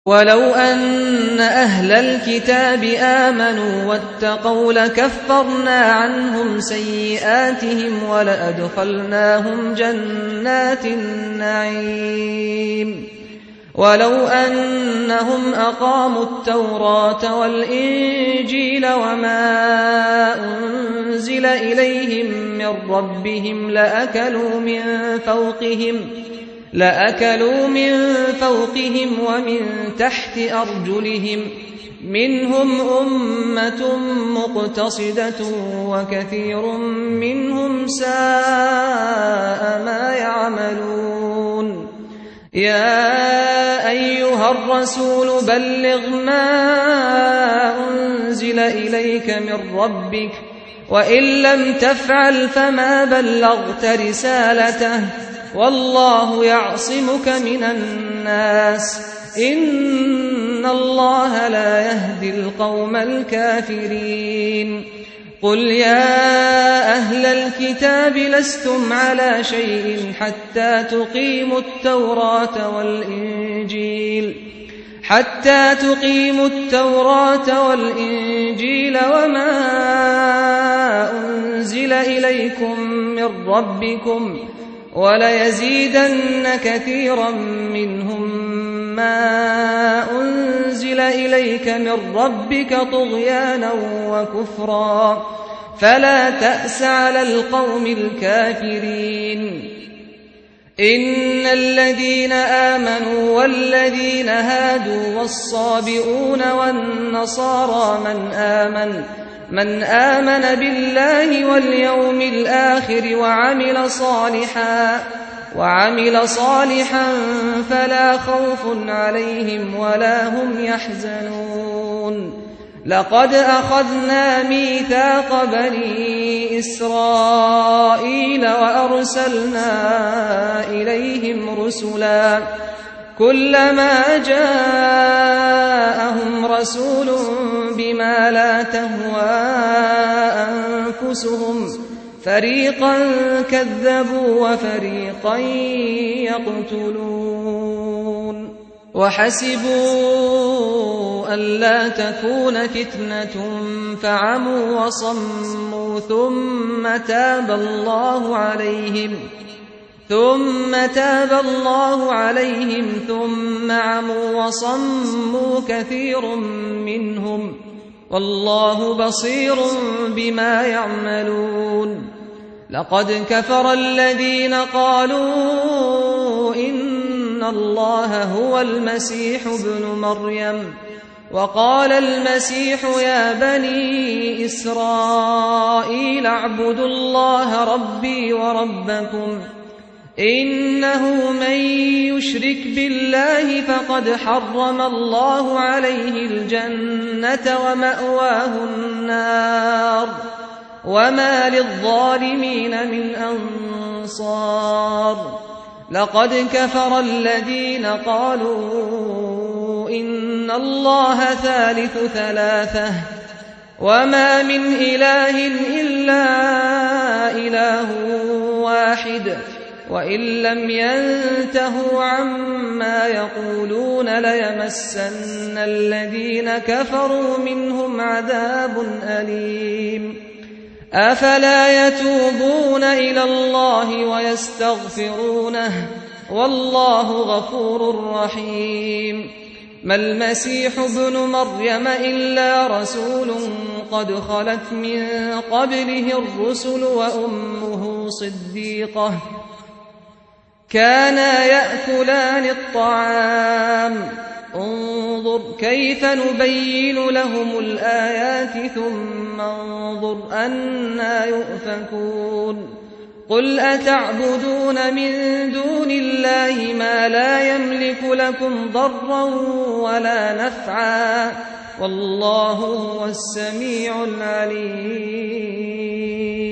ولو أن أهل الكتاب آمنوا واتقوا لكفرنا عنهم سيئاتهم ولأدخلناهم جنات النعيم ولو أنهم أقاموا التوراة والإنجيل وما أنزل إليهم من ربهم لأكلوا من فوقهم ومن تحت أرجلهم منهم أمة مقتصدة وكثير منهم ساء ما يعملون يا أيها الرسول بلغ ما أنزل إليك من ربك وإن لم تفعل فما بلغت رسالته والله يعصمك من الناس إن الله لا يهدي القوم الكافرين قل يا أهل الكتاب لستم على شيء حتى تقيموا التوراة والإنجيل وما أنزل إليكم من ربكم وليزيدن كثيرا منهم ما أنزل إليك من ربك طغيانا وكفرا فلا تأس على القوم الكافرين إن الذين آمنوا والذين هادوا والصابئون والنصارى من آمن بالله واليوم الآخر وعمل صالحا فلا خوف عليهم ولا هم يحزنون لقد أخذنا ميثاق بني إسرائيل وأرسلنا إليهم رسلا كلما جاءهم رسول بما لا تهوى أنفسهم فريقا كذبوا وفريقا يقتلون وحسبوا ألا تكون فتنة فعموا وصموا ثم تاب الله عليهم ثم عموا وصموا كثير منهم والله بصير بما يعملون لقد كفر الذين قالوا إن الله هو المسيح ابن مريم وقال المسيح يا بني إسرائيل اعبدوا الله ربي وربكم إنه من يشرك بالله فقد حرم الله عليه الجنة ومأواه النار وما للظالمين من أنصار لقد كفر الذين قالوا إن الله ثالث ثلاثة وما من إله إلا إله واحد وإن لم ينتهوا عما يقولون ليمسن الذين كفروا منهم عذاب أليم أفلا يتوبون إلى الله ويستغفرونه والله غفور رحيم ما المسيح ابن مريم إلا رسول قد خلت من قبله الرسل وأمه صديقة كانا يأكلان الطعام انظر كيف نبين لهم الآيات ثم انظر أنى يؤفكون قل أتعبدون من دون الله ما لا يملك لكم ضرا ولا نفعا والله هو السميع العليم